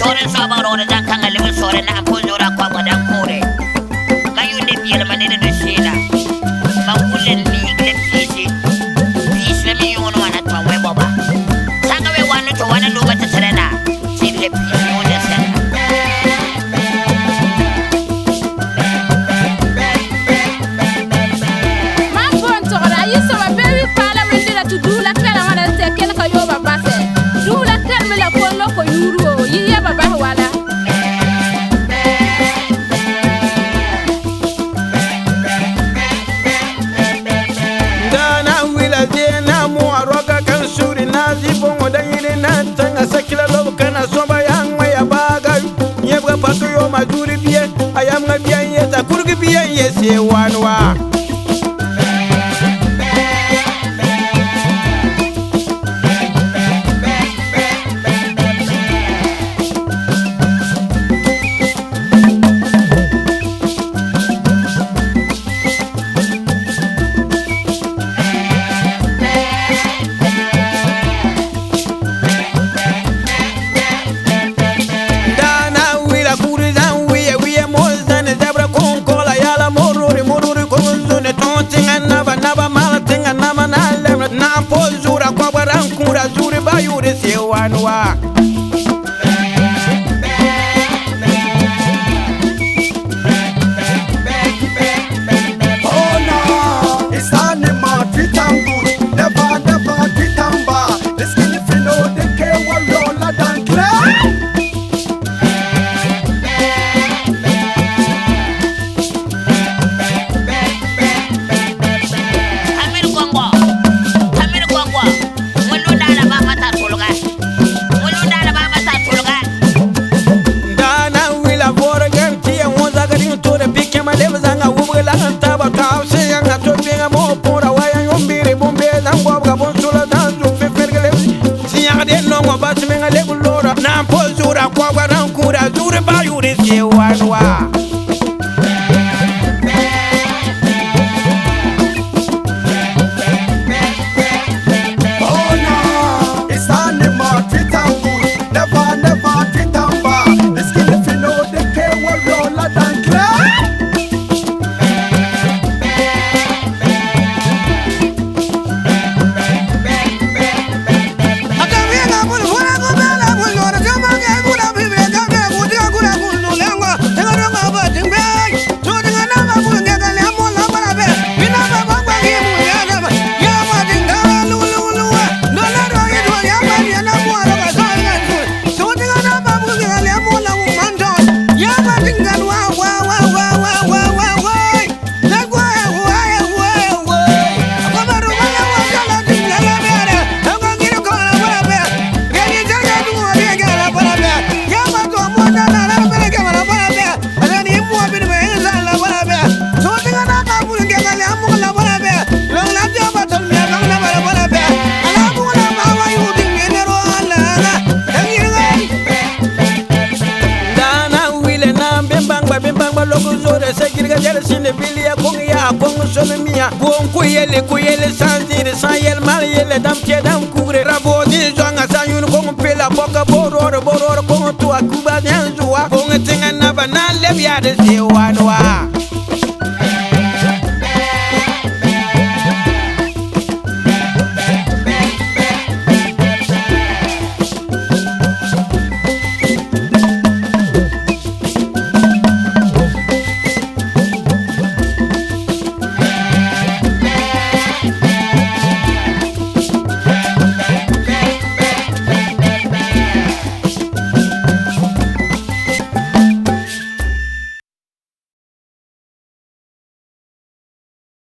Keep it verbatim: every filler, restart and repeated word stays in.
Sore saba rore dan kan alimin sore na ampo zora kwa kwa dan kore. Kayu ne biyar manene no shela. Makulen ni klepisi. Pisi me yono wana twa we baba. Sanga we wanu to wana loba ta tarena. Sile pisi mo da sana. Ma bon to ra yiso ba baby parliament la to do la kala wana te ken ka yo baba se. Do la kala la ko no ko yuru yi ya baba wala. Bongo dangine na tanga sakila lobo kana soba yangwa ya baga yebwa pato yo majuri biye ayamga biye yeta kurgi biye yese wanwa na po zura kwa baran kura zuri bayure se wanwa oh no it's animal tritangu never never tritamba this skin if you know the K one roller than crack. na po zura kwa baran kura zuri bayure se wanwa Oh no, it's animal tritangu never never tritamba this skin if you know the K one roller than crack. Bon kuyele kuyele sanzire sayel mal yele dam ke dam kugre rabo di zonga sayun ko pela boka bororo bororo ko to akuba nyanzuwa ko tinga na banale biade se wanwa